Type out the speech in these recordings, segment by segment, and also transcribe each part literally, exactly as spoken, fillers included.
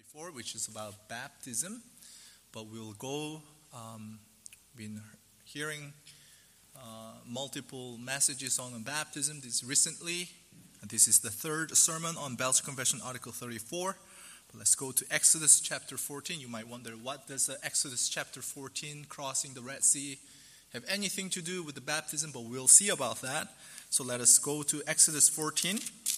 thirty-four, which is about baptism. But we'll go, um, been hearing uh, multiple messages on baptism this recently. And this is the third sermon on Belgian Confession, Article thirty-four. But let's go to Exodus chapter fourteen. You might wonder, what does uh, Exodus chapter fourteen, crossing the Red Sea, have anything to do with the baptism? But we'll see about that. So let us go to Exodus fourteen.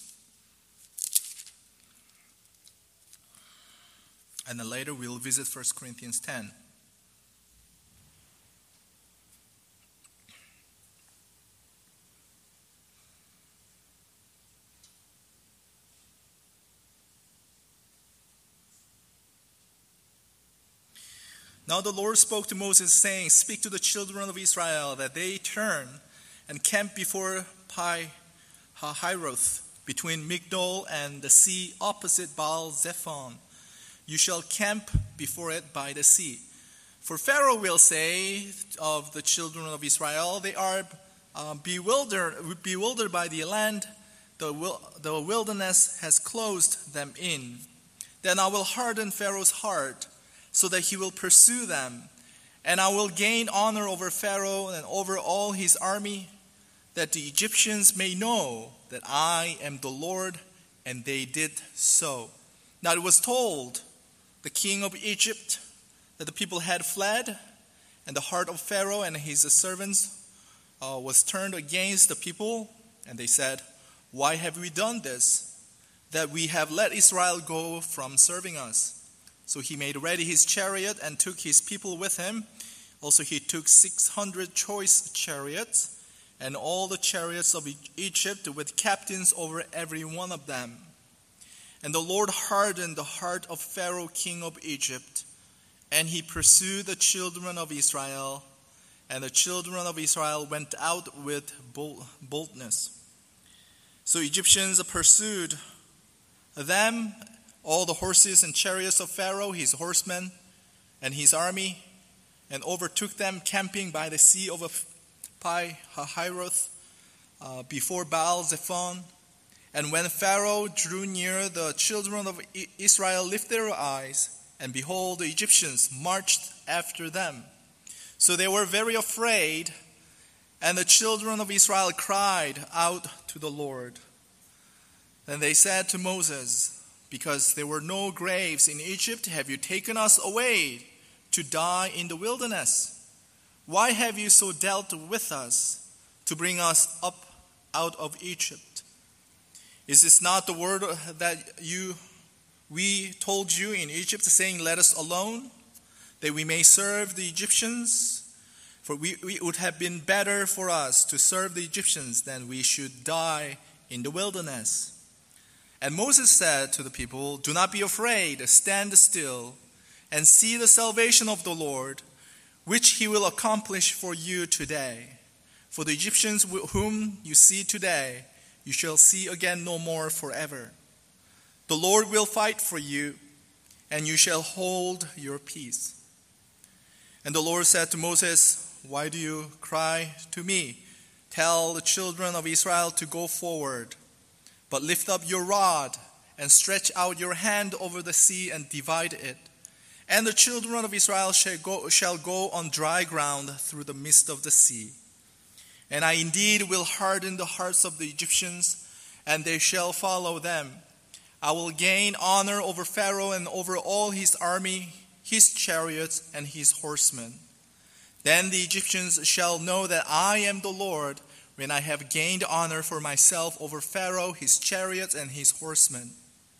And then later we'll visit First Corinthians ten. Now the Lord spoke to Moses, saying, "Speak to the children of Israel that they turn and camp before Pi Hahiroth, between Migdol and the sea, opposite Baal Zephon. You shall camp before it by the sea. For Pharaoh will say of the children of Israel, they are uh, bewildered, bewildered by the land. The, wil- the wilderness has closed them in. Then I will harden Pharaoh's heart, so that he will pursue them. And I will gain honor over Pharaoh and over all his army, that the Egyptians may know that I am the Lord." And they did so. Now it was told the king of Egypt that the people had fled, and the heart of Pharaoh and his servants uh, was turned against the people. And they said, "Why have we done this, that we have let Israel go from serving us?" So he made ready his chariot and took his people with him. Also he took six hundred choice chariots, and all the chariots of Egypt with captains over every one of them. And the Lord hardened the heart of Pharaoh, king of Egypt, and he pursued the children of Israel. And the children of Israel went out with boldness. So Egyptians pursued them, all the horses and chariots of Pharaoh, his horsemen, and his army, and overtook them camping by the sea of Pi Hahiroth, uh, before Baal Zephon. And when Pharaoh drew near, the children of Israel lifted their eyes, and behold, the Egyptians marched after them. So they were very afraid, and the children of Israel cried out to the Lord. Then they said to Moses, "Because there were no graves in Egypt, have you taken us away to die in the wilderness? Why have you so dealt with us to bring us up out of Egypt? Is this not the word that you we told you in Egypt, saying, 'Let us alone, that we may serve the Egyptians'? For we, it would have been better for us to serve the Egyptians than we should die in the wilderness." And Moses said to the people, "Do not be afraid, stand still, and see the salvation of the Lord, which he will accomplish for you today. For the Egyptians whom you see today, you shall see again no more forever. The Lord will fight for you, and you shall hold your peace." And the Lord said to Moses, "Why do you cry to me? Tell the children of Israel to go forward. But lift up your rod and stretch out your hand over the sea and divide it. And the children of Israel shall go, shall go on dry ground through the midst of the sea. And I indeed will harden the hearts of the Egyptians, and they shall follow them. I will gain honor over Pharaoh and over all his army, his chariots, and his horsemen. Then the Egyptians shall know that I am the Lord, when I have gained honor for myself over Pharaoh, his chariots, and his horsemen."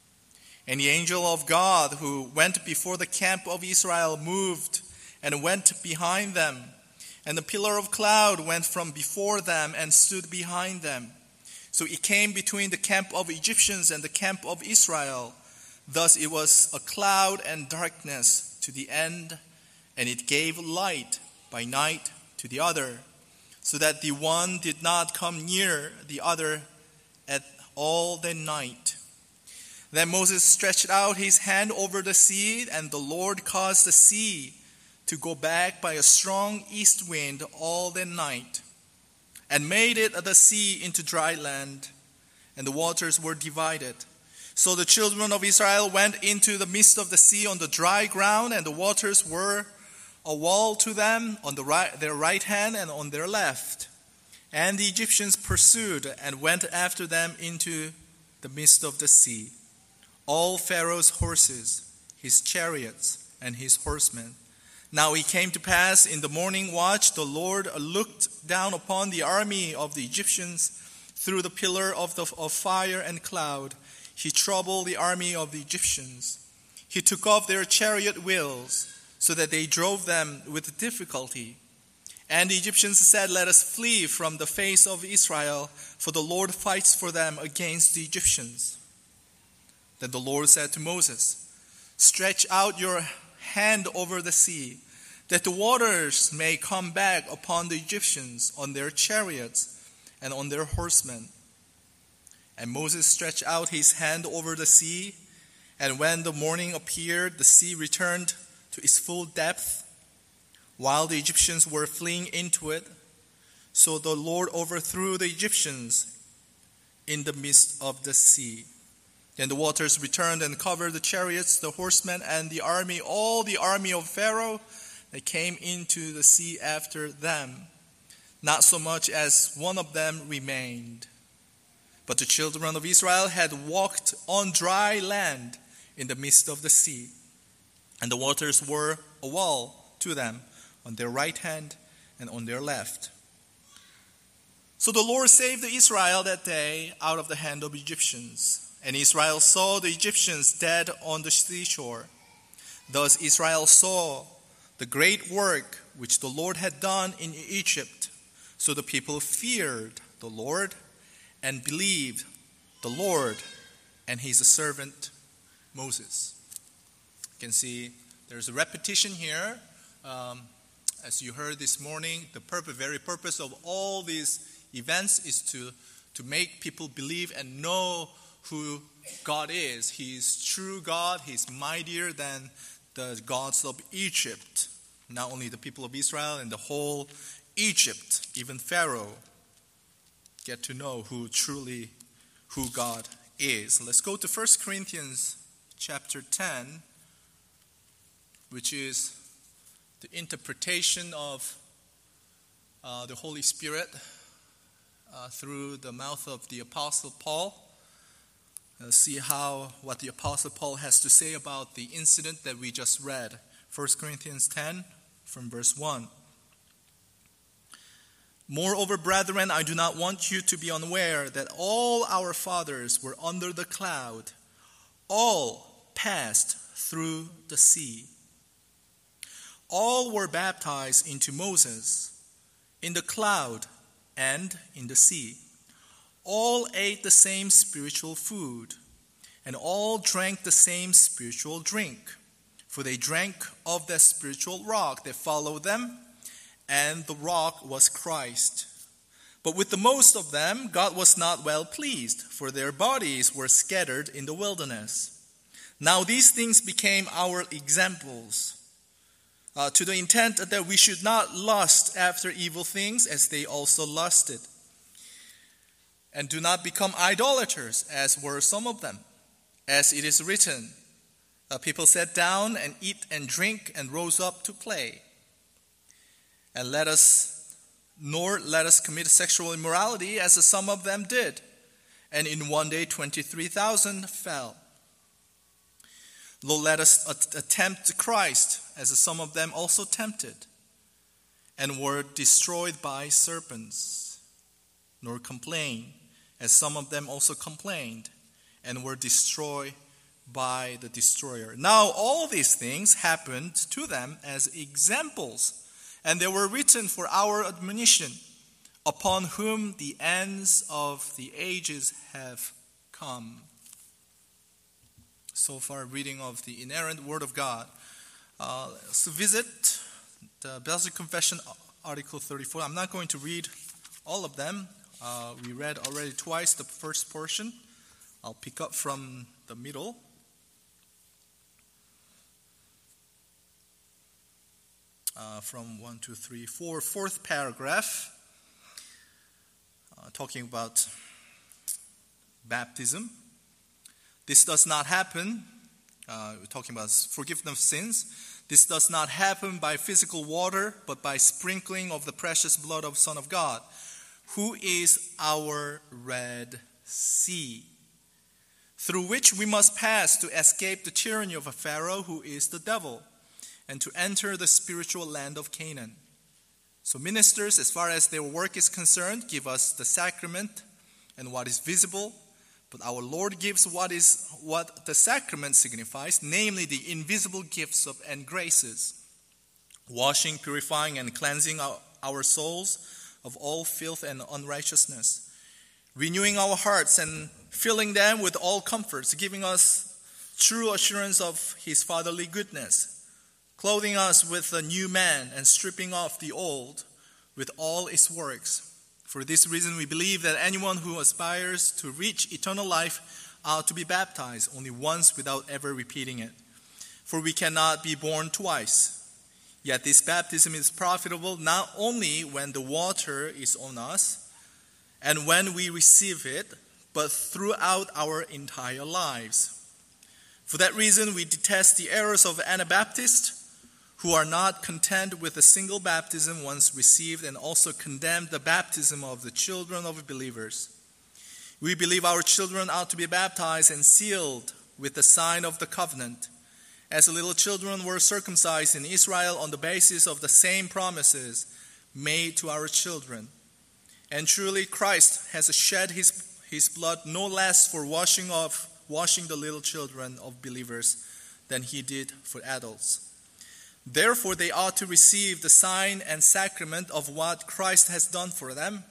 And the angel of God who went before the camp of Israel moved and went behind them. And the pillar of cloud went from before them and stood behind them. So it came between the camp of Egyptians and the camp of Israel. Thus it was a cloud and darkness to the end, and it gave light by night to the other, so that the one did not come near the other at all the night. Then Moses stretched out his hand over the sea, and the Lord caused the sea to go back by a strong east wind all the night, and made it the sea into dry land, and the waters were divided. So the children of Israel went into the midst of the sea on the dry ground, and the waters were a wall to them on the right, their right hand and on their left. And the Egyptians pursued and went after them into the midst of the sea, all Pharaoh's horses, his chariots, and his horsemen. Now it came to pass in the morning watch, the Lord looked down upon the army of the Egyptians through the pillar of, the, of fire and cloud. He troubled the army of the Egyptians. He took off their chariot wheels, so that they drove them with difficulty. And the Egyptians said, "Let us flee from the face of Israel, for the Lord fights for them against the Egyptians." Then the Lord said to Moses, "Stretch out your hand over the sea, that the waters may come back upon the Egyptians, on their chariots and on their horsemen." And Moses stretched out his hand over the sea, and when the morning appeared, the sea returned to its full depth, while the Egyptians were fleeing into it. So the Lord overthrew the Egyptians in the midst of the sea. Then the waters returned and covered the chariots, the horsemen, and the army, all the army of Pharaoh that came into the sea after them. Not so much as one of them remained. But the children of Israel had walked on dry land in the midst of the sea, and the waters were a wall to them on their right hand and on their left. So the Lord saved Israel that day out of the hand of Egyptians, and Israel saw the Egyptians dead on the seashore. Thus Israel saw the great work which the Lord had done in Egypt. So the people feared the Lord and believed the Lord and his servant Moses. You can see there's a repetition here. Um, as you heard this morning, the purpose, very purpose of all these events is to, to make people believe and know who God is. He is true God. He's mightier than the gods of Egypt. Not only the people of Israel and the whole Egypt, even Pharaoh, get to know who truly, who God is. Let's go to First Corinthians chapter ten, which is the interpretation of uh, the Holy Spirit uh, through the mouth of the Apostle Paul. Let's see how what the Apostle Paul has to say about the incident that we just read. First Corinthians ten from verse one. "Moreover, brethren, I do not want you to be unaware that all our fathers were under the cloud. All passed through the sea. All were baptized into Moses in the cloud and in the sea. All ate the same spiritual food, and all drank the same spiritual drink. For they drank of the spiritual rock that followed them, and the rock was Christ. But with the most of them, God was not well pleased, for their bodies were scattered in the wilderness. Now these things became our examples, uh, to the intent that we should not lust after evil things as they also lusted. And do not become idolaters, as were some of them. As it is written, uh, people sat down and eat and drink and rose up to play. And let us, nor let us commit sexual immorality, as some of them did. And in one day twenty-three thousand fell. Nor let us attempt Christ, as some of them also tempted, and were destroyed by serpents. Nor complain, as some of them also complained, and were destroyed by the destroyer. Now all these things happened to them as examples, and they were written for our admonition, upon whom the ends of the ages have come." So far, reading of the inerrant Word of God. Uh, let's visit the Belgian Confession, Article thirty-four. I'm not going to read all of them. Uh, we read already twice the first portion. I'll pick up from the middle. Uh, from one, two, three, four, fourth paragraph, uh, talking about baptism. This does not happen, uh, we're talking about forgiveness of sins. This does not happen by physical water, but by sprinkling of the precious blood of the Son of God, who is our Red Sea, through which we must pass to escape the tyranny of a Pharaoh who is the devil, and to enter the spiritual land of Canaan. So ministers, as far as their work is concerned, give us the sacrament and what is visible, but our Lord gives what is what the sacrament signifies, namely the invisible gifts of and graces, washing, purifying, and cleansing our, our souls of all filth and unrighteousness, renewing our hearts and filling them with all comforts, giving us true assurance of his fatherly goodness, clothing us with a new man and stripping off the old with all its works. For this reason, we believe that anyone who aspires to reach eternal life ought to be baptized only once without ever repeating it. For we cannot be born twice. Yet this baptism is profitable not only when the water is on us and when we receive it, but throughout our entire lives. For that reason, we detest the errors of Anabaptists, who are not content with a single baptism once received, and also condemn the baptism of the children of believers. We believe our children ought to be baptized and sealed with the sign of the covenant, as the little children were circumcised in Israel on the basis of the same promises made to our children. And truly Christ has shed his, his blood no less for washing of washing the little children of believers than he did for adults. Therefore, they ought to receive the sign and sacrament of what Christ has done for them,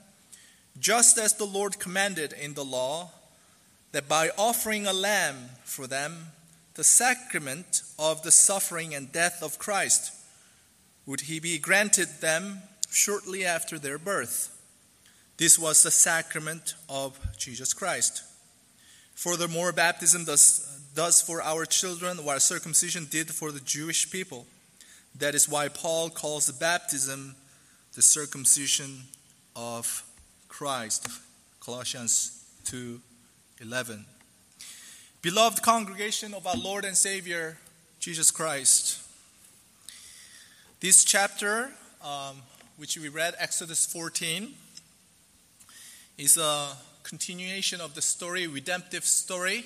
just as the Lord commanded in the law, that by offering a lamb for them, the sacrament of the suffering and death of Christ, would he be granted them shortly after their birth. This was the sacrament of Jesus Christ. Furthermore, baptism does, does for our children what circumcision did for the Jewish people. That is why Paul calls the baptism the circumcision of Christ. Colossians two eleven. Beloved congregation of our Lord and Savior, Jesus Christ. This chapter, um, which we read, Exodus fourteen, is a continuation of the story, redemptive story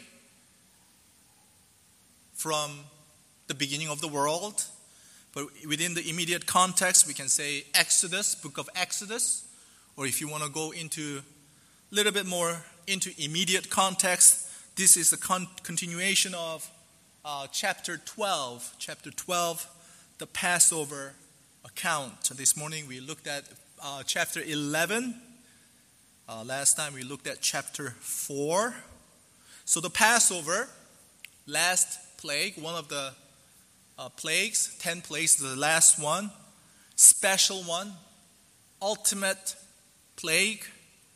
from the beginning of the world. But within the immediate context, we can say Exodus, book of Exodus. Or if you want to go into a little bit more into immediate context, this is the con- continuation of uh, chapter twelve. Chapter twelve, the Passover account. This morning we looked at uh, chapter eleven. Uh, last time we looked at chapter four. So the Passover, last plague, one of the Uh, plagues, ten plagues, the last one, special one, ultimate plague,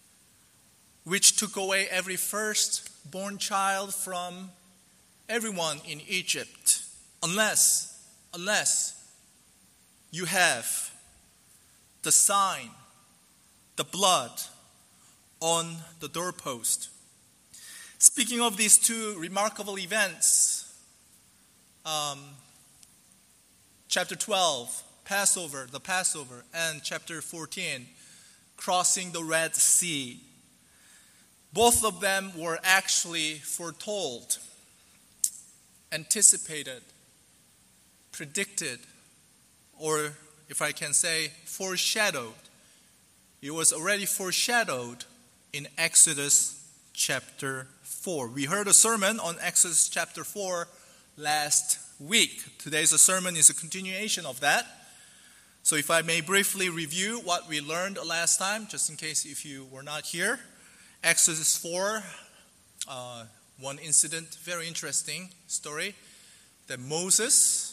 which took away every firstborn child from everyone in Egypt, unless, unless you have the sign, the blood on the doorpost. Speaking of these two remarkable events, um, Chapter twelve, Passover, the Passover, and chapter fourteen, crossing the Red Sea. Both of them were actually foretold, anticipated, predicted, or if I can say, foreshadowed. It was already foreshadowed in Exodus chapter four. We heard a sermon on Exodus chapter four last week. Today's sermon is a continuation of that. So if I may briefly review what we learned last time, just in case if you were not here. Exodus four, uh, one incident, very interesting story, that Moses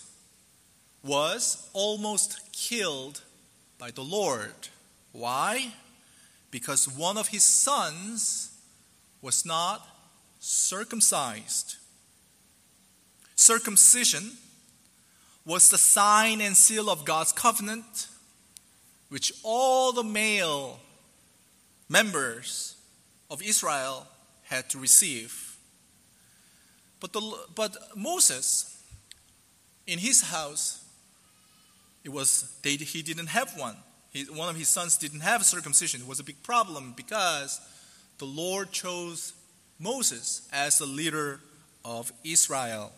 was almost killed by the Lord. Why? Because one of his sons was not circumcised. Circumcision was the sign and seal of God's covenant, which all the male members of Israel had to receive. But, the, but Moses, in his house, it was they, he didn't have one. He, one of his sons didn't have circumcision. It was a big problem because the Lord chose Moses as the leader of Israel.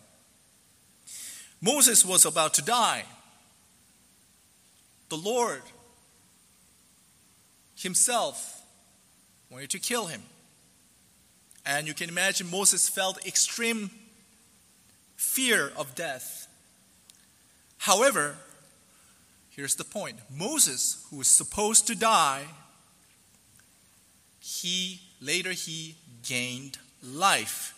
Moses was about to die. The Lord himself wanted to kill him. And you can imagine Moses felt extreme fear of death. However, here's the point. Moses, who was supposed to die, he later he gained life.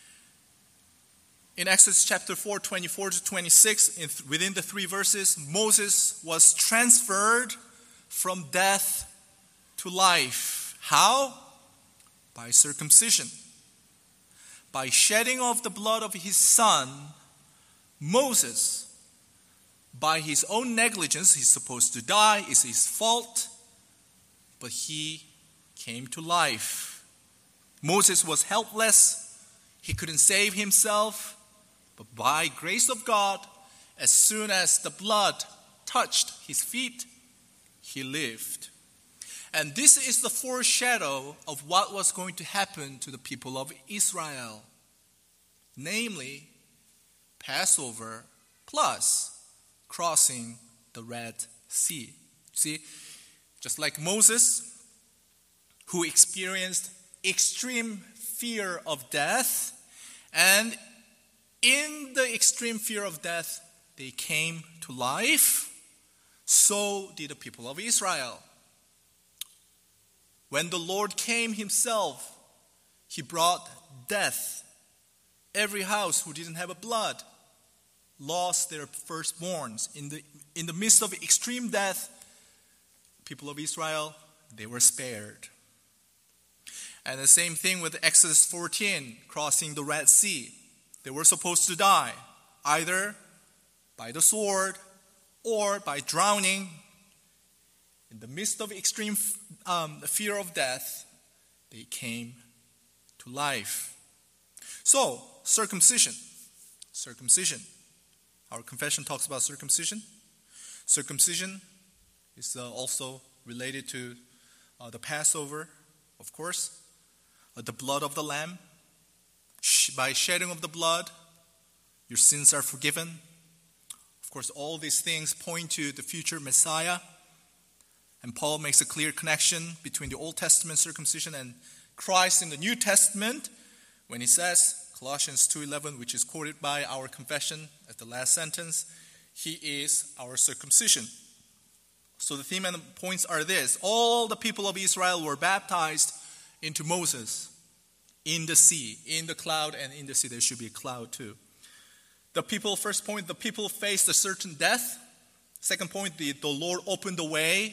In Exodus chapter four, twenty-four to twenty-six, in, within the three verses, Moses was transferred from death to life. How? By circumcision. By shedding of the blood of his son, Moses, by his own negligence, he's supposed to die, it's his fault, but he came to life. Moses was helpless, he couldn't save himself, but by grace of God, as soon as the blood touched his feet, he lived. And this is the foreshadow of what was going to happen to the people of Israel. Namely, Passover plus crossing the Red Sea. See, just like Moses, who experienced extreme fear of death, and in the extreme fear of death, they came to life, so did the people of Israel. When the Lord came himself, he brought death. Every house who didn't have a blood lost their firstborns. In the, in the midst of extreme death, people of Israel, they were spared. And the same thing with Exodus fourteen, crossing the Red Sea. They were supposed to die, either by the sword or by drowning. In the midst of extreme um, fear of death, they came to life. So, circumcision. Circumcision. Our confession talks about circumcision. Circumcision is uh, also related to uh, the Passover, of course. Uh, the blood of the lamb. Sh- by shedding of the blood, your sins are forgiven. Of course, all these things point to the future Messiah. And Paul makes a clear connection between the Old Testament circumcision and Christ in the New Testament when he says, Colossians two eleven, which is quoted by our confession at the last sentence, he is our circumcision. So the theme and the points are this. All the people of Israel were baptized into Moses in the sea, in the cloud, and in the sea there should be a cloud too. The people, first point, the people faced a certain death. Second point, the, the Lord opened the way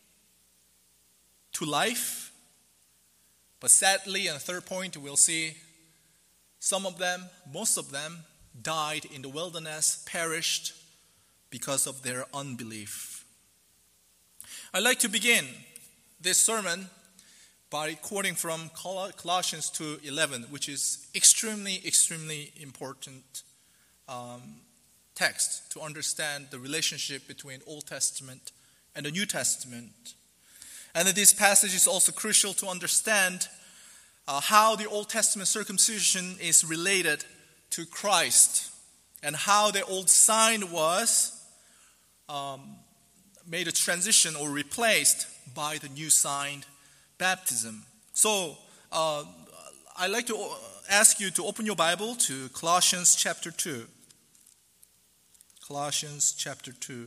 to life. But sadly, and the third point, we'll see some of them, most of them, died in the wilderness, perished because of their unbelief. I'd like to begin this sermon by quoting from Colossians two eleven, which is extremely, extremely important um, text to understand the relationship between Old Testament and the New Testament. And this passage is also crucial to understand uh, how the Old Testament circumcision is related to Christ and how the old sign was um, made a transition or replaced by the new sign, baptism. So uh, I'd like to ask you to open your Bible to Colossians chapter two. Colossians chapter two.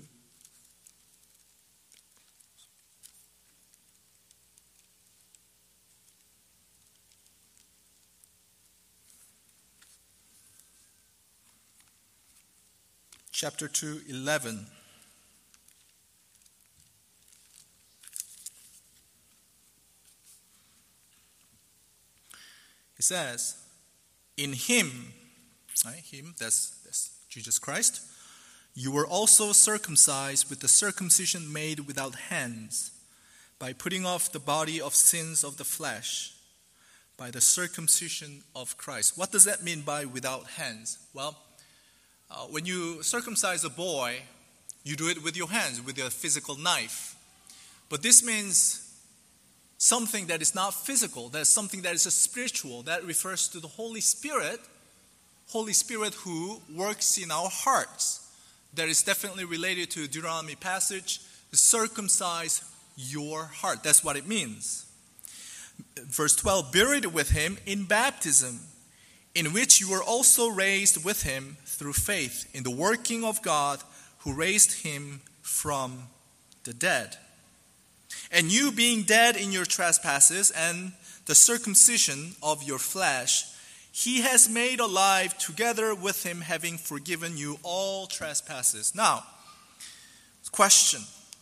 Chapter two, eleven. It says, in him, right, him, that's, that's Jesus Christ, you were also circumcised with the circumcision made without hands, by putting off the body of sins of the flesh, by the circumcision of Christ. What does that mean by without hands? Well, uh, when you circumcise a boy, you do it with your hands, with a physical knife. But this means something that is not physical, that is something that is spiritual, that refers to the Holy Spirit, Holy Spirit who works in our hearts. That is definitely related to Deuteronomy passage, circumcise your heart. That's what it means. Verse twelve, buried with him in baptism, in which you were also raised with him through faith in the working of God who raised him from the dead. And you being dead in your trespasses and the circumcision of your flesh, he has made alive together with him, having forgiven you all trespasses. Now, question.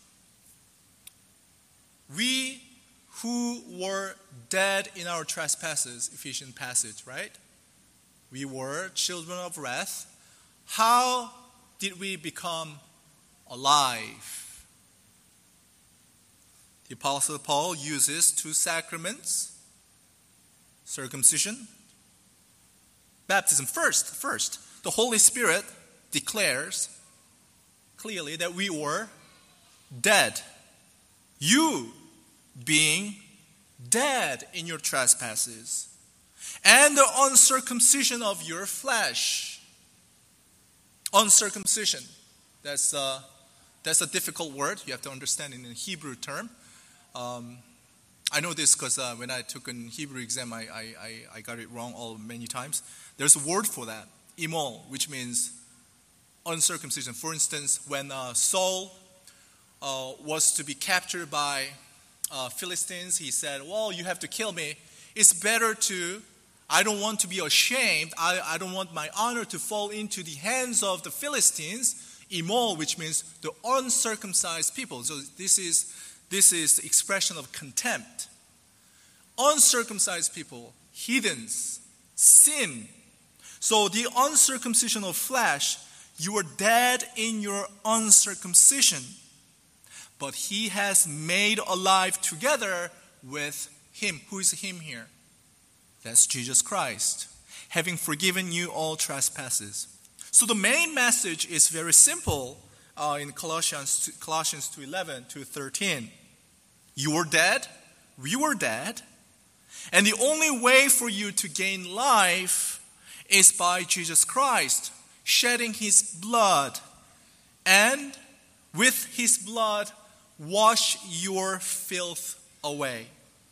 We who were dead in our trespasses, Ephesians passage, right? We were children of wrath. How did we become alive? The Apostle Paul uses two sacraments, circumcision, baptism. First, first, the Holy Spirit declares clearly that we were dead. You being dead in your trespasses and the uncircumcision of your flesh. Uncircumcision. That's uh, that's a difficult word. You have to understand in a Hebrew term. Um, I know this because uh, when I took an Hebrew exam, I, I, I got it wrong all many times. There's a word for that, imol, which means uncircumcision. For instance, when uh, Saul uh, was to be captured by uh, Philistines, he said, well, you have to kill me. It's better to, I don't want to be ashamed. I, I don't want my honor to fall into the hands of the Philistines. Imol, which means the uncircumcised people. So this is this is the expression of contempt. Uncircumcised people, heathens, sin. So the uncircumcision of flesh, you were dead in your uncircumcision, but he has made alive together with him. Who is him here? That's Jesus Christ, having forgiven you all trespasses. So the main message is very simple uh, in Colossians Colossians two eleven to thirteen. You were dead, we were dead, and the only way for you to gain life is by Jesus Christ shedding his blood, and with his blood wash your filth away.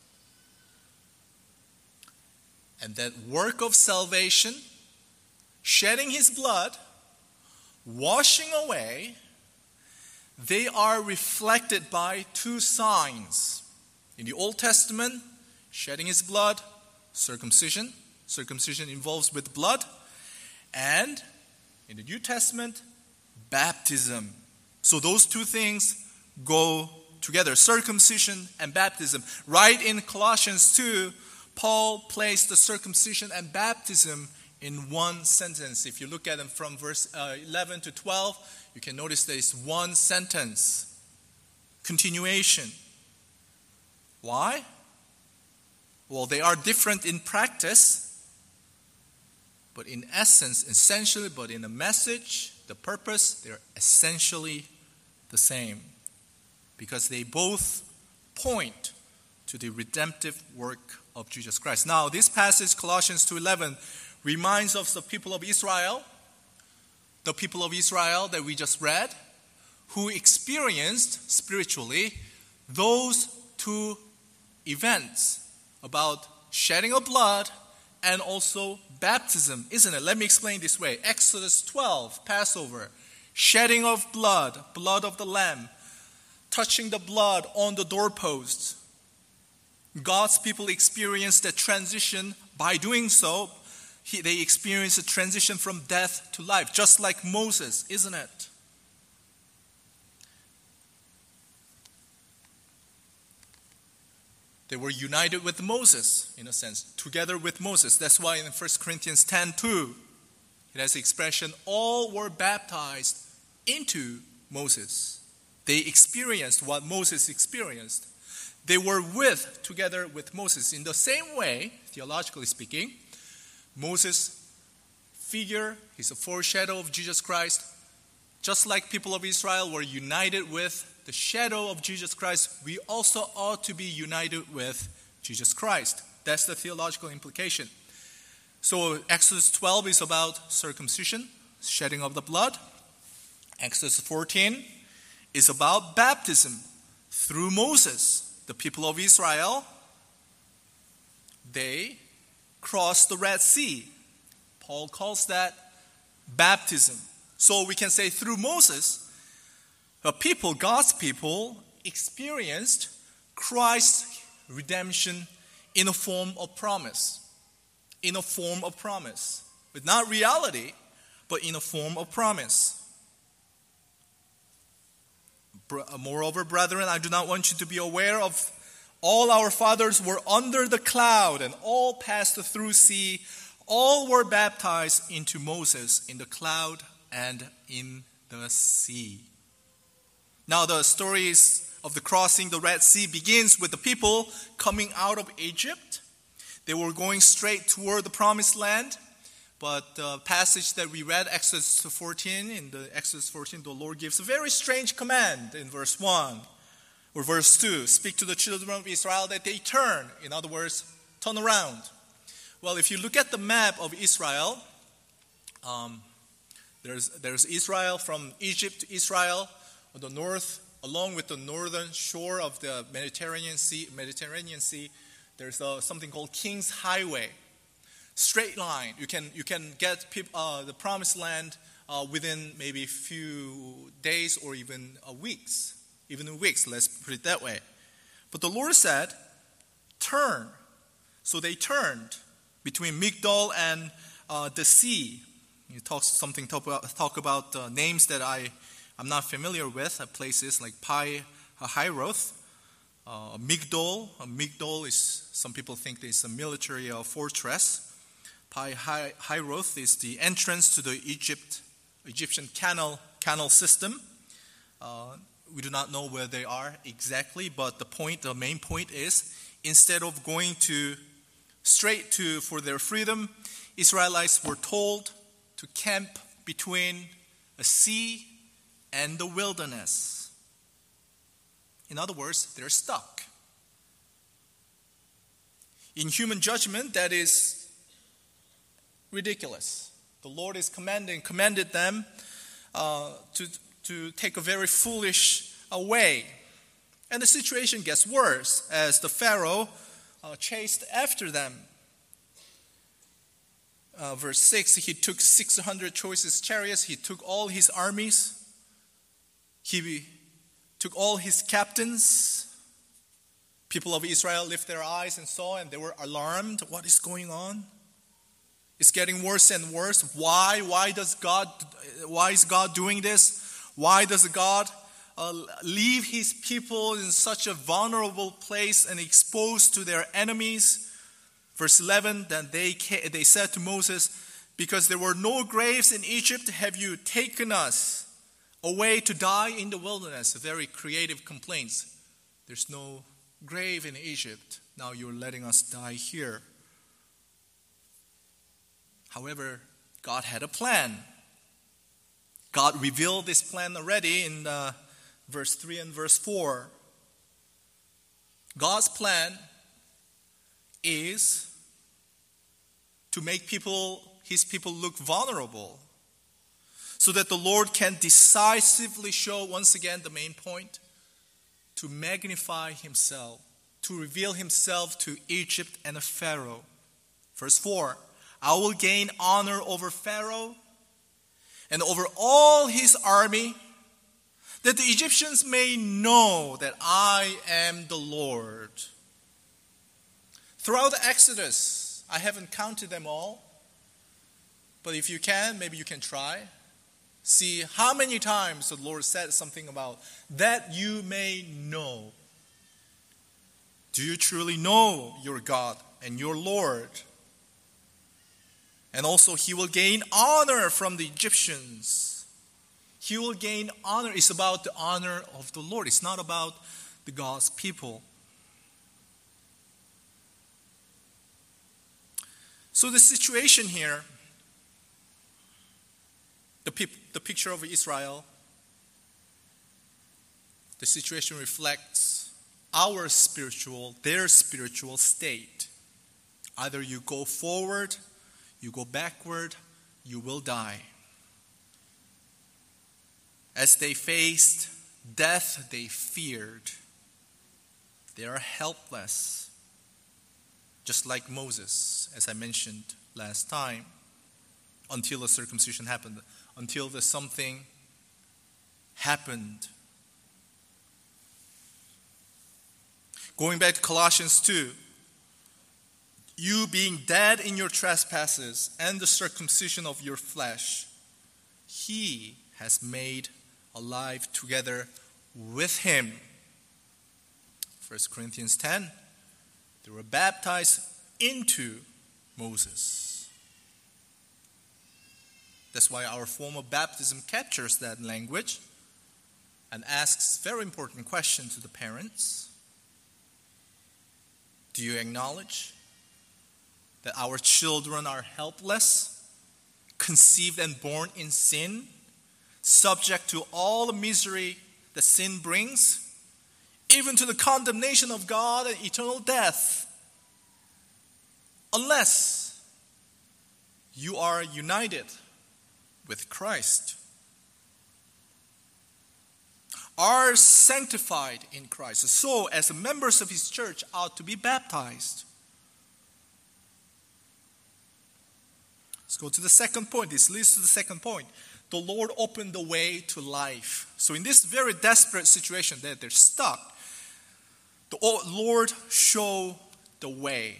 And that work of salvation, shedding his blood, washing away, they are reflected by two signs. In the Old Testament, shedding his blood, circumcision. Circumcision involves with blood. And in the New Testament, baptism. So those two things go together, circumcision and baptism. Right in Colossians two, Paul placed the circumcision and baptism in one sentence. If you look at them from verse uh, eleven to twelve, you can notice there is one sentence. Continuation. Why? Well, they are different in practice, but in essence, essentially, but in the message, the purpose, they're essentially the same. Because they both point to the redemptive work of Jesus Christ. Now, this passage, Colossians two eleven, reminds us of the people of Israel, the people of Israel that we just read, who experienced spiritually those two events about shedding of blood and also baptism, isn't it? Let me explain this way. Exodus twelve, Passover, shedding of blood, blood of the lamb, touching the blood on the doorposts. God's people experienced a transition. By doing so, he, they experienced a transition from death to life, just like Moses, isn't it? They were united with Moses, in a sense, together with Moses. That's why in First Corinthians ten two, it has the expression, all were baptized into Moses. They experienced what Moses experienced. They were with, together with Moses. In the same way, theologically speaking, Moses' figure, he's a foreshadow of Jesus Christ. Just like people of Israel were united with the shadow of Jesus Christ, we also ought to be united with Jesus Christ. That's the theological implication. So Exodus twelve is about circumcision, shedding of the blood. Exodus fourteen is about baptism through Moses. The people of Israel, they crossed the Red Sea. Paul calls that baptism. So we can say through Moses, the people, God's people, experienced Christ's redemption in a form of promise. In a form of promise. But not reality, but in a form of promise. Moreover, brethren, I do not want you to be aware of all our fathers were under the cloud and all passed through sea. All were baptized into Moses in the cloud and in the sea. Now the stories of the crossing the Red Sea begins with the people coming out of Egypt. They were going straight toward the promised land. But the passage that we read, Exodus fourteen, in the Exodus fourteen, the Lord gives a very strange command in verse one or verse two. Speak to the children of Israel that they turn. In other words, turn around. Well, if you look at the map of Israel, um, there's, there's Israel from Egypt to Israel on the north, along with the northern shore of the Mediterranean Sea. Mediterranean Sea, there's a, something called King's Highway. Straight line. You can you can get people, uh, the promised land uh, within maybe a few days or even uh, weeks. Even in weeks, let's put it that way. But the Lord said, turn. So they turned between Migdol and uh, the sea. He talks something talk about, talk about uh, names that I, I'm not familiar with, uh, places like Pi Hahiroth. Uh, Migdol. Uh, Migdol is, some people think it's a military uh, fortress. Pi Hahiroth is the entrance to the Egypt, Egyptian canal canal system. Uh, we do not know where they are exactly, but the point, the main point is, instead of going to straight to for their freedom, Israelites were told to camp between a sea and the wilderness. In other words, they're stuck. In human judgment, that is ridiculous. The Lord is commanding, commanded them uh, to, to take a very foolish uh, way. And the situation gets worse as the Pharaoh uh, chased after them. Uh, verse six, he took six hundred choicest chariots. He took all his armies. He took all his captains. People of Israel lifted their eyes and saw, and they were alarmed. What is going on? It's getting worse and worse. Why? Why does God? Why is God doing this? Why does God uh, leave His people in such a vulnerable place and exposed to their enemies? Verse eleven. Then they they said to Moses, "Because there were no graves in Egypt, have you taken us away to die in the wilderness?" A very creative complaints. There's no grave in Egypt. Now you're letting us die here. However, God had a plan. God revealed this plan already in uh, verse three and verse four. God's plan is to make people, His people look vulnerable so that the Lord can decisively show, once again, the main point, to magnify Himself, to reveal Himself to Egypt and Pharaoh. Verse four. I will gain honor over Pharaoh and over all his army, that the Egyptians may know that I am the Lord. Throughout the Exodus, I haven't counted them all, but if you can, maybe you can try. See how many times the Lord said something about that you may know. Do you truly know your God and your Lord? And also, He will gain honor from the Egyptians. He will gain honor. It's about the honor of the Lord. It's not about the God's people. So the situation here, the, peop- the picture of Israel, the situation reflects our spiritual, their spiritual state. Either you go forward, you go backward, you will die. As they faced death, they feared. They are helpless, just like Moses, as I mentioned last time, until the circumcision happened, until the something happened. Going back to Colossians two, you being dead in your trespasses and the circumcision of your flesh, he has made alive together with him. First Corinthians ten, they were baptized into Moses. That's why our form of baptism captures that language and asks very important question to the parents. Do you acknowledge that our children are helpless, conceived and born in sin, subject to all the misery that sin brings, even to the condemnation of God and eternal death, unless you are united with Christ, are sanctified in Christ, so as members of his church ought to be baptized. Let's go to the second point. This leads to the second point. The Lord opened the way to life. So in this very desperate situation that they're stuck, the Lord showed the way.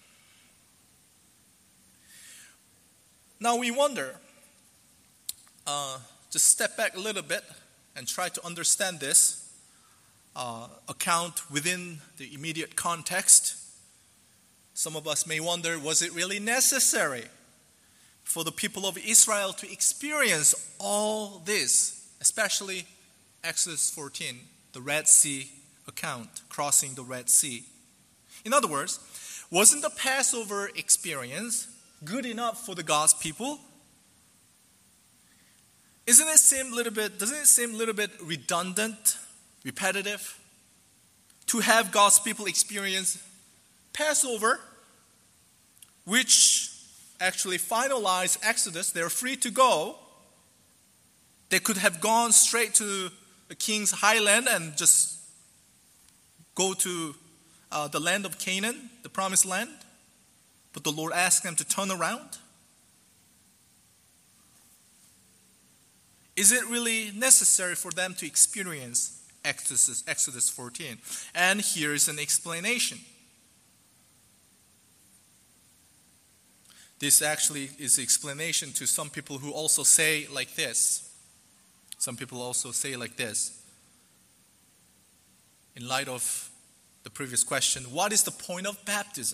Now we wonder, uh, just step back a little bit and try to understand this uh, account within the immediate context. Some of us may wonder, was it really necessary for the people of Israel to experience all this, especially Exodus fourteen, the Red Sea account, crossing the Red Sea? In other words, wasn't the Passover experience good enough for the God's people? Isn't it seem a little bit, doesn't it seem a little bit redundant, repetitive, to have God's people experience Passover, which actually finalized Exodus? They're free to go. They could have gone straight to the king's highland and just go to uh, the land of Canaan, the promised land. But the Lord asked them to turn around. Is it really necessary for them to experience Exodus, Exodus fourteen? And here is an explanation. This actually is the explanation to some people who also say like this. Some people also say like this. In light of the previous question, what is the point of baptism?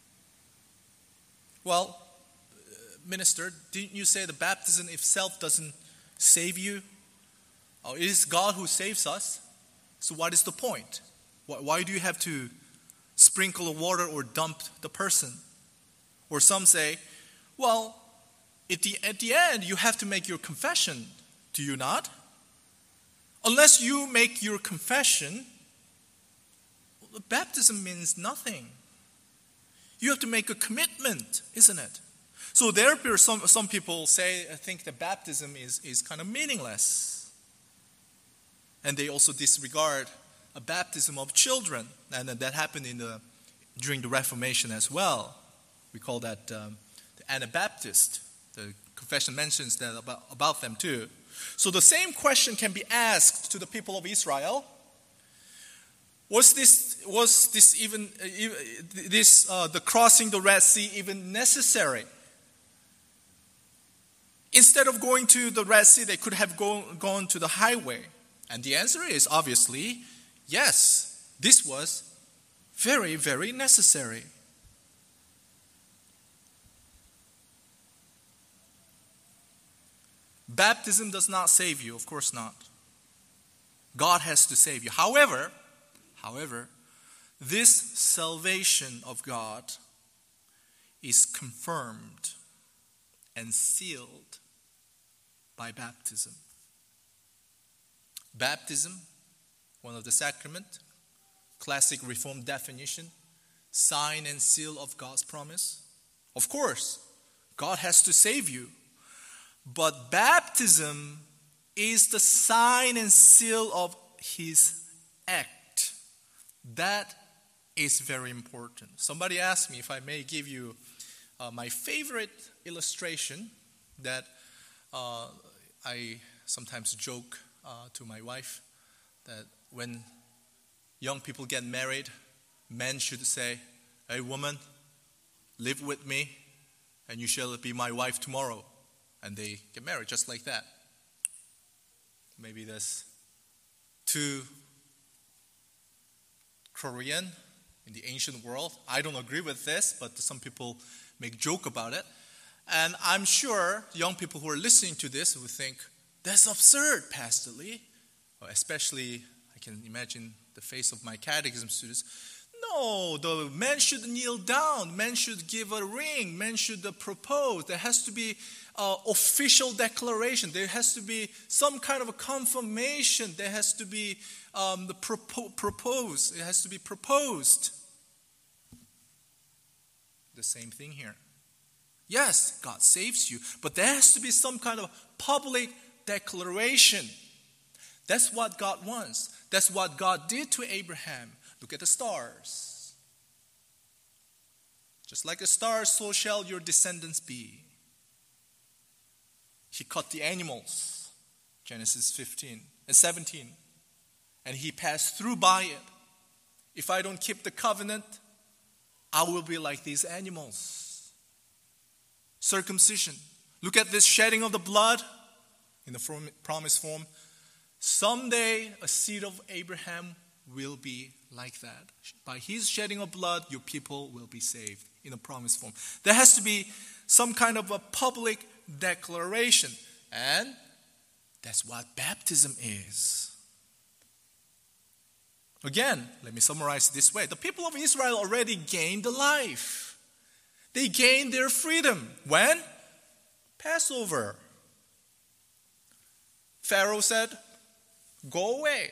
Well, minister, didn't you say the baptism itself doesn't save you? Oh, it is God who saves us. So what is the point? Why do you have to sprinkle the water or dump the person? Or some say, well, at the, at the end, you have to make your confession. Do you not? Unless you make your confession, well, baptism means nothing. You have to make a commitment, isn't it? So therefore, some, some people say, I think that baptism is, is kind of meaningless. And they also disregard a baptism of children. And that happened in the, during the Reformation as well. We call that um, the Anabaptist. The confession mentions that about, about them too. So the same question can be asked to the people of Israel. Was this was this even uh, this uh, the crossing the Red Sea even necessary? Instead of going to the Red Sea, they could have go, gone to the highway. And the answer is obviously yes. This was very, very necessary. Baptism does not save you, of course not. God has to save you. However, however, this salvation of God is confirmed and sealed by baptism. Baptism, one of the sacrament, classic Reformed definition, sign and seal of God's promise. Of course, God has to save you. But baptism is the sign and seal of His act. That is very important. Somebody asked me if I may give you uh, my favorite illustration that uh, I sometimes joke uh, to my wife, that when young people get married, men should say, "Hey woman, live with me and you shall be my wife tomorrow." And they get married just like that. Maybe that's too Korean in the ancient world. I don't agree with this, but some people make joke about it. And I'm sure young people who are listening to this will think, "That's absurd, Pastor Lee." Especially, I can imagine the face of my catechism students. No, the men should kneel down. Men should give a ring. Men should uh, propose. There has to be an official declaration. There has to be some kind of a confirmation. There has to be um, the propo- propose. It has to be proposed. The same thing here. Yes, God saves you, but there has to be some kind of public declaration. That's what God wants. That's what God did to Abraham. Look at the stars. Just like the stars, so shall your descendants be. He cut the animals, Genesis fifteen and seventeen, and he passed through by it. If I don't keep the covenant, I will be like these animals. Circumcision. Look at this shedding of the blood in the form, promised form. Someday a seed of Abraham will be like that. By his shedding of blood, your people will be saved in a promised form. There has to be some kind of a public declaration. And that's what baptism is. Again, let me summarize it this way. The people of Israel already gained the life. They gained their freedom. When? Passover. Pharaoh said, "Go away."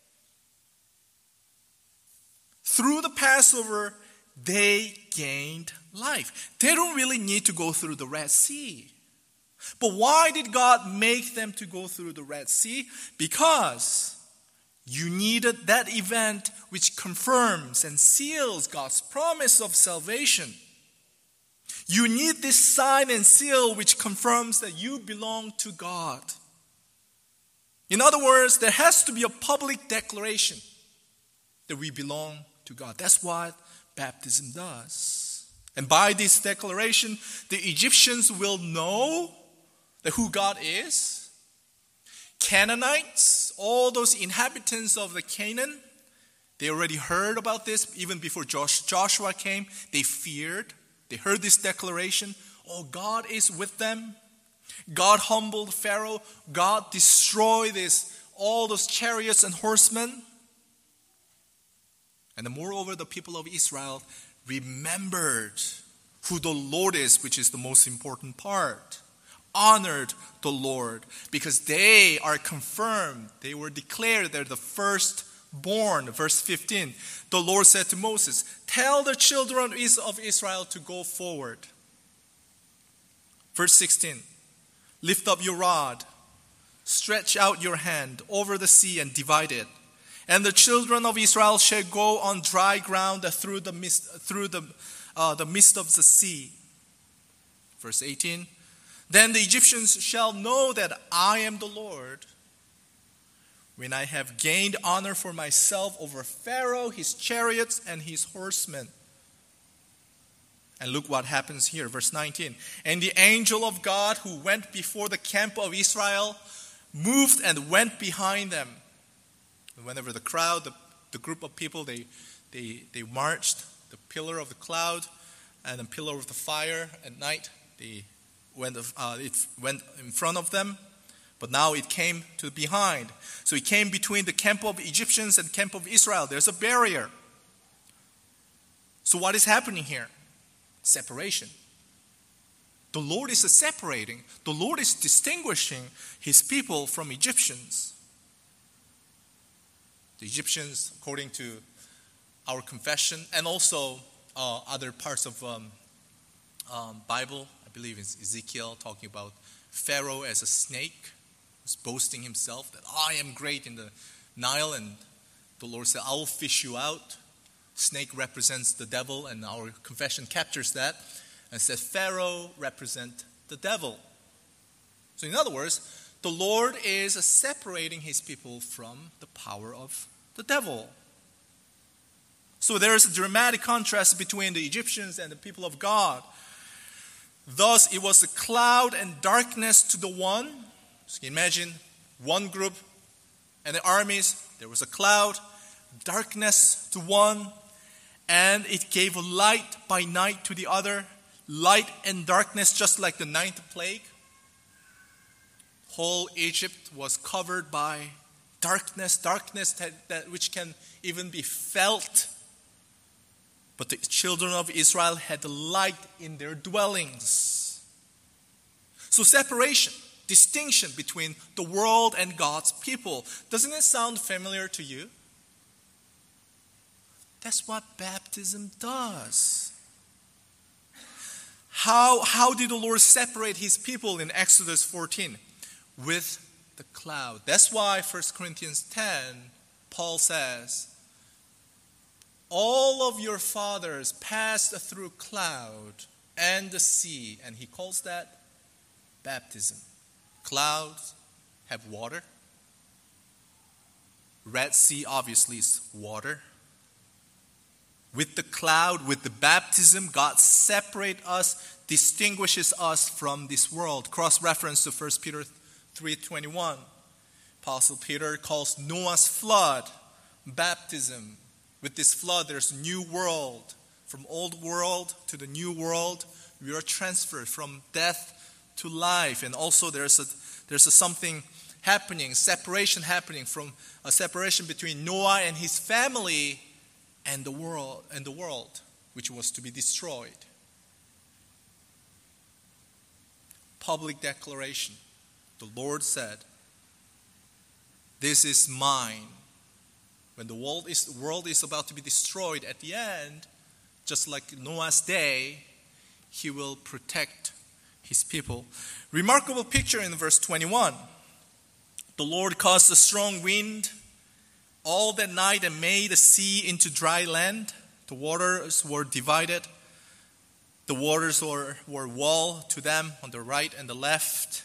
Through the Passover, they gained life. They don't really need to go through the Red Sea. But why did God make them to go through the Red Sea? Because you needed that event which confirms and seals God's promise of salvation. You need this sign and seal which confirms that you belong to God. In other words, there has to be a public declaration that we belong to God. That's what baptism does. And by this declaration, the Egyptians will know that who God is. Canaanites, all those inhabitants of the Canaan, they already heard about this even before Joshua came. They feared. They heard this declaration. Oh, God is with them. God humbled Pharaoh. God destroyed this, all those chariots and horsemen. And then moreover, the people of Israel remembered who the Lord is, which is the most important part. Honored the Lord because they are confirmed. They were declared they're the firstborn. Verse fifteen, the Lord said to Moses, "Tell the children of Israel to go forward." Verse sixteen, "Lift up your rod, stretch out your hand over the sea and divide it. And the children of Israel shall go on dry ground through the mist, through the, uh, the midst of the sea." Verse eighteen, "Then the Egyptians shall know that I am the Lord, when I have gained honor for myself over Pharaoh, his chariots, and his horsemen." And look what happens here, verse nineteen. "And the angel of God who went before the camp of Israel moved and went behind them." And whenever the crowd, the, the group of people, they, they, they marched, the pillar of the cloud and the pillar of the fire at night, they went, uh, it went in front of them, but now it came to behind. So it came between the camp of Egyptians and camp of Israel. There's a barrier. So what is happening here? Separation. The Lord is separating. The Lord is distinguishing his people from Egyptians. The Egyptians, according to our confession, and also uh, other parts of um, um, Bible, I believe it's Ezekiel, talking about Pharaoh as a snake, who's boasting himself that I am great in the Nile, and the Lord said, I will fish you out. Snake represents the devil, and our confession captures that and says Pharaoh represents the devil. So in other words, the Lord is separating his people from the power of the devil. So there is a dramatic contrast between the Egyptians and the people of God. Thus, it was a cloud and darkness to the one. So you can imagine one group and the armies. There was a cloud, darkness to one, and it gave light by night to the other. Light and darkness, just like the ninth plague. Whole Egypt was covered by darkness, darkness that, that which can even be felt. But the children of Israel had light in their dwellings. So separation, distinction between the world and God's people. Doesn't it sound familiar to you? That's what baptism does. How, how did the Lord separate his people in Exodus fourteen? With the cloud. That's why First Corinthians ten, Paul says, all of your fathers passed through cloud and the sea. And he calls that baptism. Clouds have water. Red Sea obviously is water. With the cloud, with the baptism, God separates us, distinguishes us from this world. Cross-reference to First Peter three twenty-one. Apostle Peter calls Noah's flood baptism. With this flood, there's a new world. From old world to the new world, we are transferred from death to life. And also there's a there's a something happening, separation happening, from a separation between Noah and his family and the world and the world, which was to be destroyed. Public declaration. The Lord said, this is mine. When the world is, the world is about to be destroyed at the end, just like Noah's day, he will protect his people. Remarkable picture in verse twenty-one. The Lord caused a strong wind all that night and made the sea into dry land. The waters were divided. The waters were, were wall to them on the right and the left.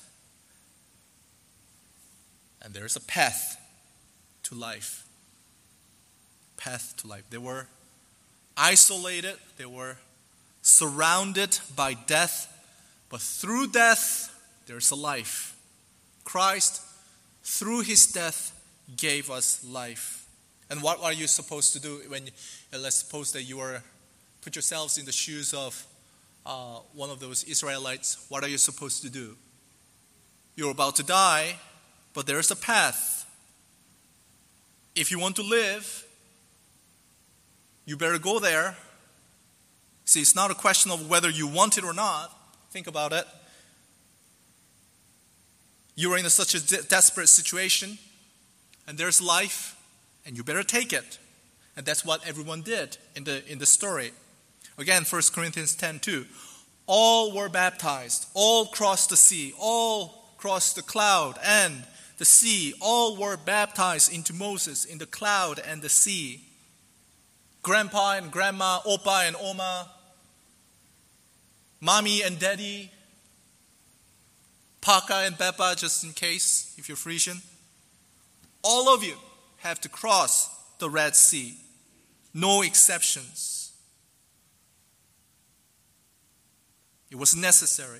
And there's a path to life. Path to life. They were isolated. They were surrounded by death. But through death, there's a life. Christ, through his death, gave us life. And what are you supposed to do when, you, let's suppose that you are, put yourselves in the shoes of uh, one of those Israelites. What are you supposed to do? You're about to die, but there's a path. If you want to live, you better go there. See, it's not a question of whether you want it or not. Think about it. You are in a, such a de- desperate situation, and there's life, and you better take it. And that's what everyone did in the in the story. Again, First Corinthians ten two. All were baptized. All crossed the sea. All crossed the cloud and the sea. All were baptized into Moses in the cloud and the sea. Grandpa and grandma, Opa and Oma, mommy and daddy, Paka and Peppa, just in case, if you're Frisian. All of you have to cross the Red Sea. No exceptions. It was necessary.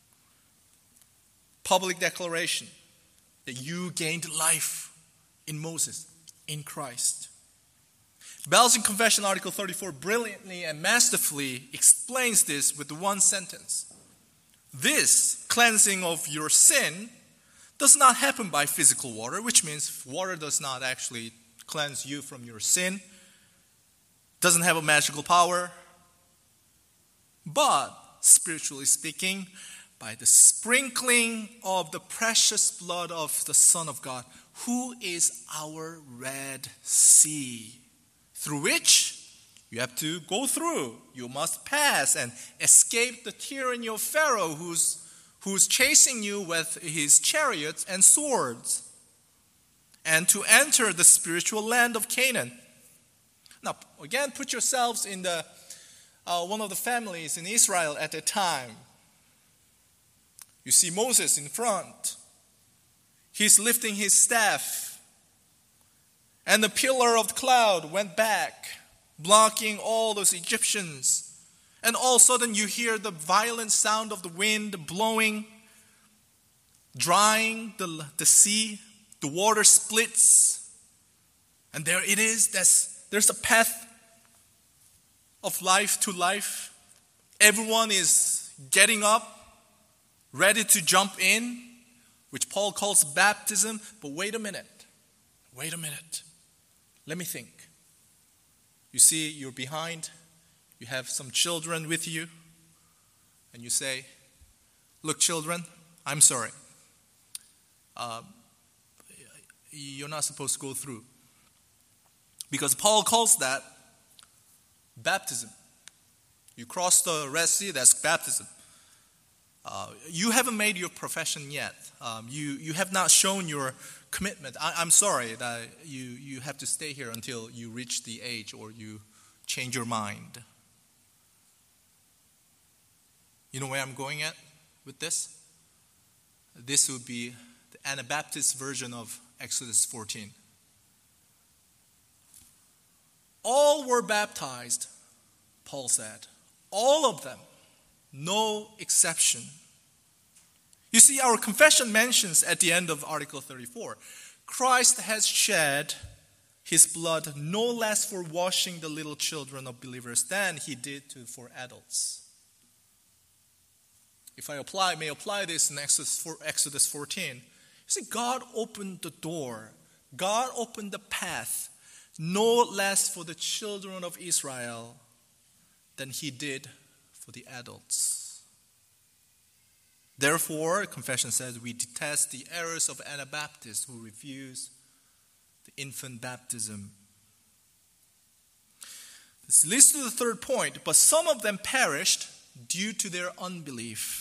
Public declaration that you gained life in Moses, in Christ. Belgian Confession Article thirty-four brilliantly and masterfully explains this with one sentence. This cleansing of your sin does not happen by physical water, which means water does not actually cleanse you from your sin, doesn't have a magical power. but spiritually speaking, by the sprinkling of the precious blood of the Son of God, who is our Red Sea, through which you have to go through. You must pass and escape the tyranny of Pharaoh, who's, who's chasing you with his chariots and swords, and to enter the spiritual land of Canaan. Now, again, put yourselves in the uh, one of the families in Israel at the time. You see Moses in front. He's lifting his staff. And the pillar of the cloud went back, blocking all those Egyptians. And all of a sudden you hear the violent sound of the wind blowing, drying the, the sea. The water splits. And there it is. There's, there's a path of life to life. Everyone is getting up, ready to jump in, which Paul calls baptism. But wait a minute. Wait a minute. Let me think. You see, you're behind. You have some children with you. And you say, look, children, I'm sorry. Uh, you're not supposed to go through. Because Paul calls that baptism. You cross the Red Sea, that's baptism. Uh, you haven't made your profession yet. Um, you, you have not shown your commitment. I, I'm sorry that you, you have to stay here until you reach the age or you change your mind. You know where I'm going at with this? This would be the Anabaptist version of Exodus fourteen. All were baptized, Paul said. All of them. No exception. You see, our confession mentions at the end of Article thirty-four, Christ has shed his blood no less for washing the little children of believers than he did to for adults. If I apply, may apply this in Exodus fourteen, you see, God opened the door. God opened the path no less for the children of Israel than he did for the adults. Therefore, confession says, we detest the errors of Anabaptists who refuse the infant baptism. This leads to the third point, but some of them perished due to their unbelief.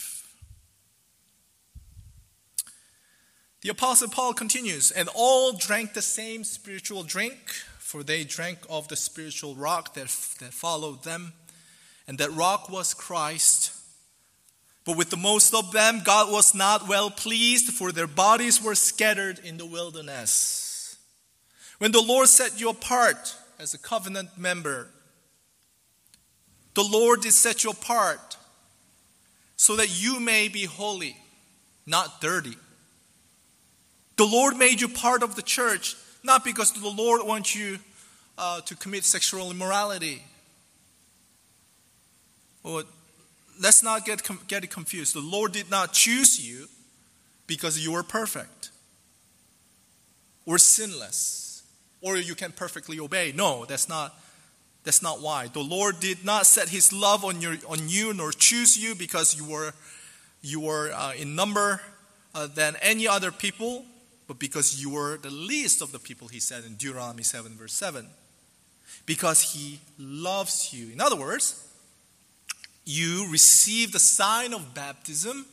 The Apostle Paul continues, and all drank the same spiritual drink, for they drank of the spiritual rock that, that followed them, and that rock was Christ. But with the most of them, God was not well pleased, for their bodies were scattered in the wilderness. When the Lord set you apart as a covenant member, the Lord did set you apart so that you may be holy, not dirty. The Lord made you part of the church, not because the Lord wants you uh, to commit sexual immorality. Or, let's not get, get it confused. The Lord did not choose you because you were perfect or sinless or you can perfectly obey. No, that's not, that's not why. The Lord did not set his love on, your, on you nor choose you because you were, you were uh, in number uh, than any other people, but because you were the least of the people, he said in Deuteronomy seven, verse seven. Because he loves you. In other words, you receive the sign of baptism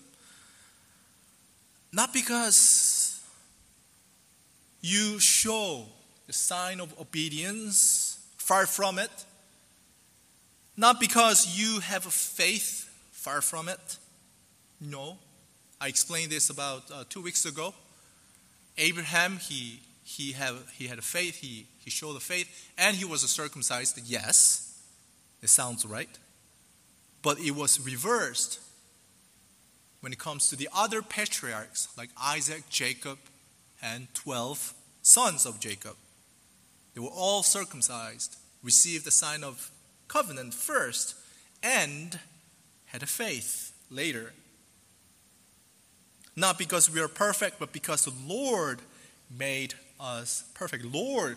not because you show the sign of obedience, far from it. Not because you have a faith, far from it. No. I explained this about uh, two weeks ago. Abraham, he he had he had a faith, he he showed a faith, and he was circumcised. Yes, it sounds right. But it was reversed when it comes to the other patriarchs like Isaac, Jacob, and twelve sons of Jacob. They were all circumcised, received the sign of covenant first, and had a faith later. Not because we are perfect, but because the Lord made us perfect. Lord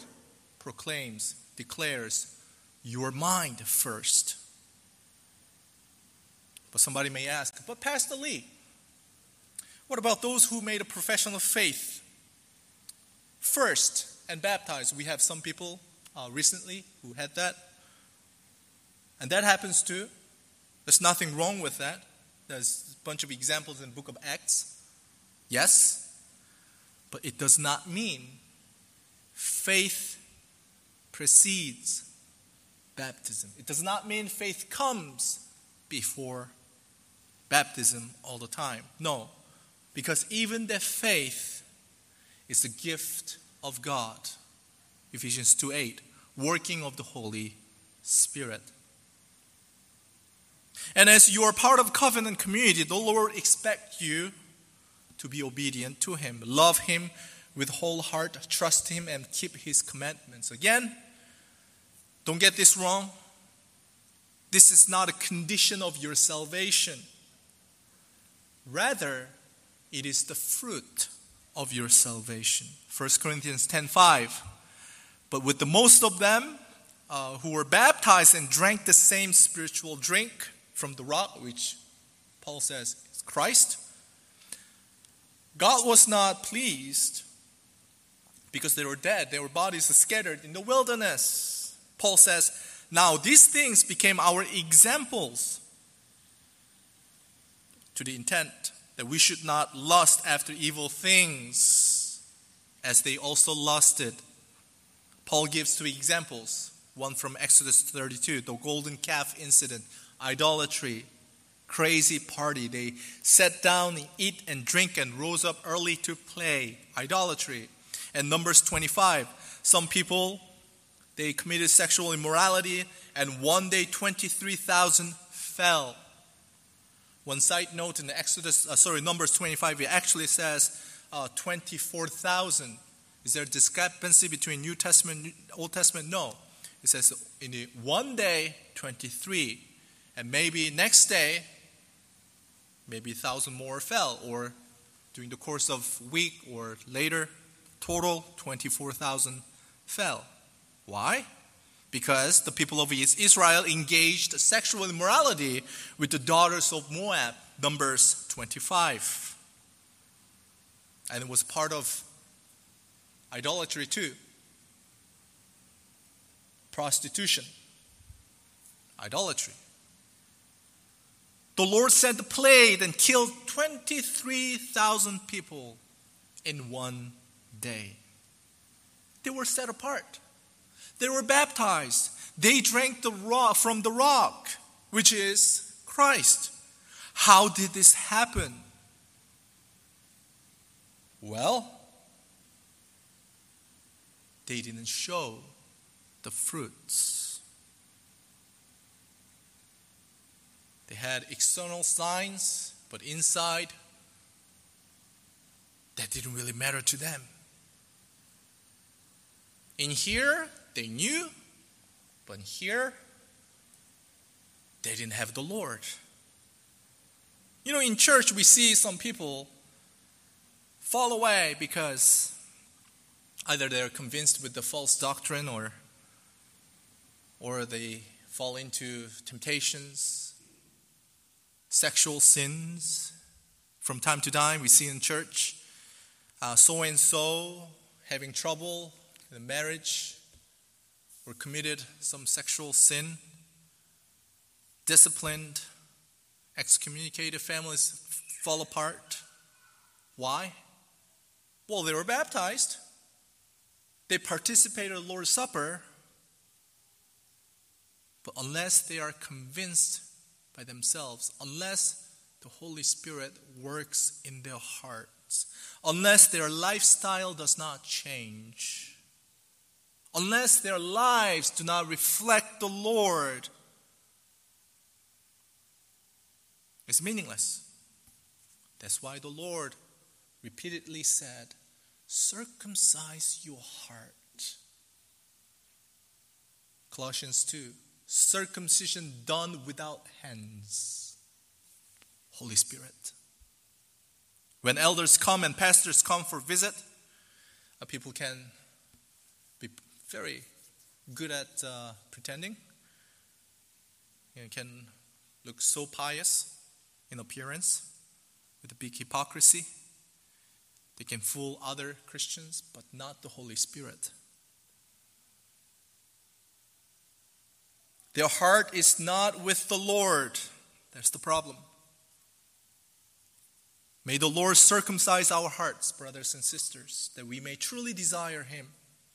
proclaims, declares, you are mine first. But somebody may ask, but Pastor Lee, what about those who made a profession of faith first and baptized? We have some people uh, recently who had that. And that happens too. There's nothing wrong with that. There's a bunch of examples in the book of Acts. Yes. But it does not mean faith precedes baptism. It does not mean faith comes before baptism all the time. No. Because even the faith is a gift of God. Ephesians two eight, working of the Holy Spirit. And as you are part of covenant community, the Lord expects you to be obedient to Him. Love Him with whole heart, trust Him, and keep His commandments. Again, don't get this wrong. This is not a condition of your salvation. Rather, it is the fruit of your salvation. First Corinthians ten five. But with the most of them uh, who were baptized and drank the same spiritual drink from the rock, which Paul says is Christ, God was not pleased because they were dead. Their bodies were scattered in the wilderness. Paul says, now these things became our examples to the intent that we should not lust after evil things as they also lusted. Paul gives three examples. One from Exodus thirty-two, the golden calf incident, idolatry, crazy party. They sat down, eat and drink and rose up early to play. Idolatry. And Numbers twenty-five, some people, they committed sexual immorality and one day twenty-three thousand fell. One side note in the Exodus, uh, sorry, Numbers twenty-five, it actually says uh, twenty-four thousand. Is there a discrepancy between New Testament and Old Testament? No. It says in the one day, twenty-three. And maybe next day, maybe a thousand more fell. Or during the course of a week or later, total twenty-four thousand fell. Why? Because the people of Israel engaged sexual immorality with the daughters of Moab, Numbers twenty-five. And it was part of idolatry too. Prostitution. Idolatry. The Lord sent a plague and killed twenty-three thousand people in one day. They were set apart. They were baptized. They drank the rock from the rock, which is Christ. How did this happen? Well, they didn't show the fruits. They had external signs, but inside, that didn't really matter to them. In here, they knew, but here, they didn't have the Lord. You know, in church, we see some people fall away because either they're convinced with the false doctrine or, or they fall into temptations, sexual sins. From time to time, we see in church, uh, so-and-so having trouble in marriage or committed some sexual sin, disciplined, excommunicated families fall apart. Why? Well, they were baptized. They participated in the Lord's Supper. But unless they are convinced by themselves, unless the Holy Spirit works in their hearts, unless their lifestyle does not change, unless their lives do not reflect the Lord, it's meaningless. That's why the Lord repeatedly said, circumcise your heart. Colossians two, circumcision done without hands. Holy Spirit. When elders come and pastors come for visit, uh, people can be very good at uh, pretending. You know, can look so pious. in appearance, with a big hypocrisy. They can fool other Christians, but not the Holy Spirit. Their heart is not with the Lord. That's the problem. May the Lord circumcise our hearts, brothers and sisters, that we may truly desire Him.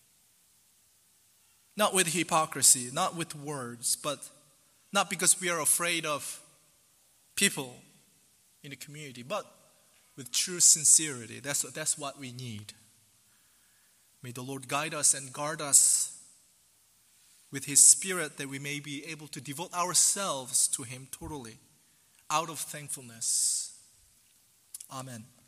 Not with hypocrisy, not with words, but not because we are afraid of people in the community, but with true sincerity. That's, that's what we need. May the Lord guide us and guard us with His Spirit, that we may be able to devote ourselves to Him totally, out of thankfulness. Amen.